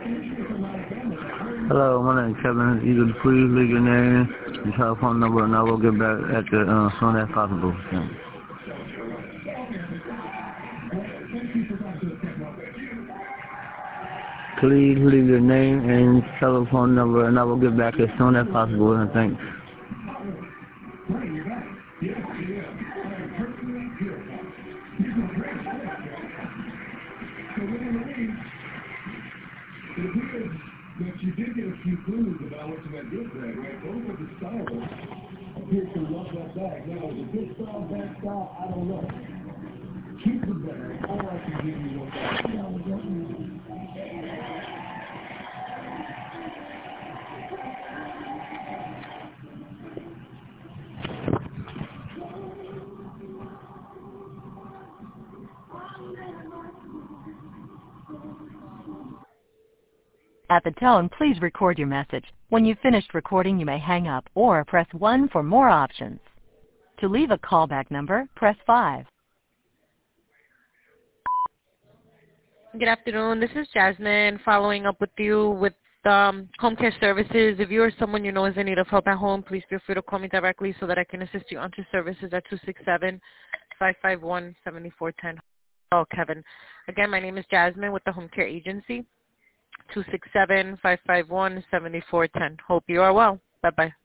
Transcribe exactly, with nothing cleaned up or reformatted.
Hello, my name is Kevin. You could please leave your name, your telephone number, and I will get back at you uh, as soon as possible. Thanks. Please leave your name and telephone number, and I will get back as soon as possible. And thanks. But you did get a few clues about what you might get there, right? Those are the styles. Appears to love that bag. Now, is it good style, bad style? I don't know. Keep the bag, or I can give you one back. At the tone, please record your message. When you've finished recording, you may hang up or press one for more options. To leave a callback number, press five. Good afternoon. This is Jasmine following up with you with um, home care services. If you or someone you know is in need of help at home, please feel free to call me directly so that I can assist you onto services at two six seven, five five one, seven four one zero. Oh, Kevin. Again, my name is Jasmine with the Home Care Agency. two six seven, five five one, seven four one zero. Hope you are well. Bye-bye.